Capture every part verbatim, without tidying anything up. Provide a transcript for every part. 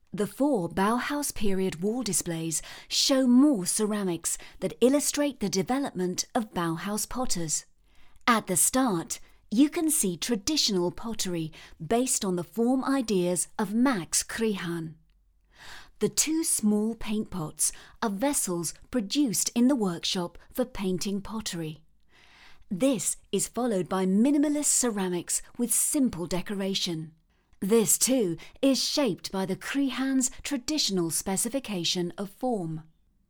The four Bauhaus period wall displays show more ceramics that illustrate the development of Bauhaus potters. At the start, you can see traditional pottery based on the form ideas of Max Krehan. The two small paint pots are vessels produced in the workshop for painting pottery. This is followed by minimalist ceramics with simple decoration. This too is shaped by the Krehan's traditional specification of form.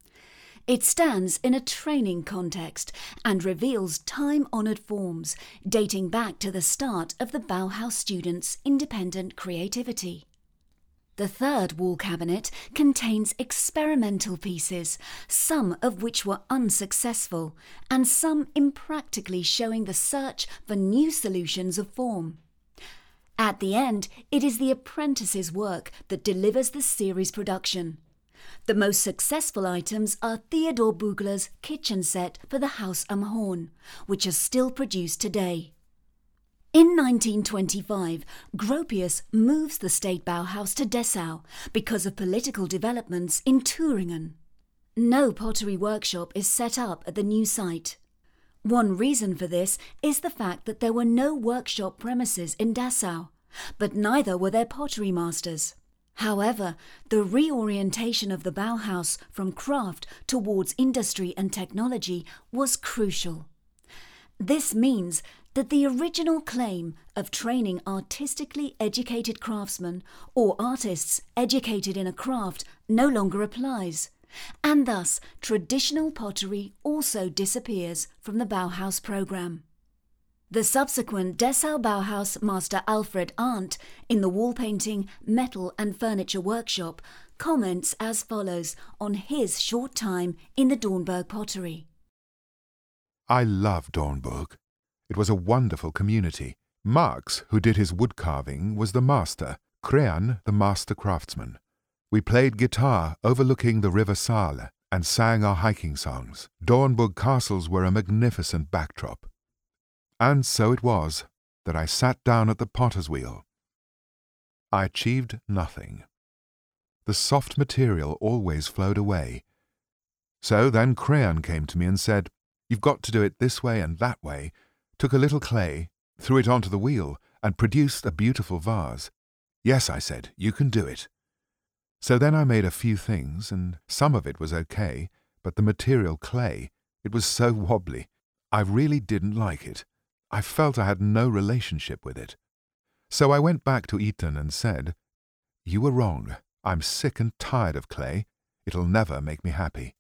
It stands in a training context and reveals time-honoured forms dating back to the start of the Bauhaus students' independent creativity. The third wall cabinet contains experimental pieces, some of which were unsuccessful and some impractically showing the search for new solutions of form. At the end, it is the apprentice's work that delivers the series production. The most successful items are Theodor Bugler's kitchen set for the Haus am Horn, which is still produced today. In nineteen twenty-five, Gropius moves the State Bauhaus to Dessau because of political developments in Thüringen. No pottery workshop is set up at the new site. One reason for this is the fact that there were no workshop premises in Dessau, but neither were there pottery masters. However, the reorientation of the Bauhaus from craft towards industry and technology was crucial. This means that the original claim of training artistically educated craftsmen or artists educated in a craft no longer applies, and thus traditional pottery also disappears from the Bauhaus program. The subsequent Dessau Bauhaus master Alfred Arndt, in the wall painting, metal and furniture workshop, comments as follows on his short time in the Dornburg pottery. I love Dornburg. It was a wonderful community. Marx, who did his wood carving, was the master, Krehan the master craftsman. We played guitar overlooking the river Saale and sang our hiking songs. Dornburg castles were a magnificent backdrop. And so it was that I sat down at the potter's wheel. I achieved nothing. The soft material always flowed away. So then Krehan came to me and said, "You've got to do it this way and that way," took a little clay, threw it onto the wheel, and produced a beautiful vase. "Yes," I said, "you can do it." So then I made a few things, and some of it was okay, but the material clay, it was so wobbly. I really didn't like it. I felt I had no relationship with it. So I went back to Eton and said, "You were wrong. I'm sick and tired of clay. It'll never make me happy."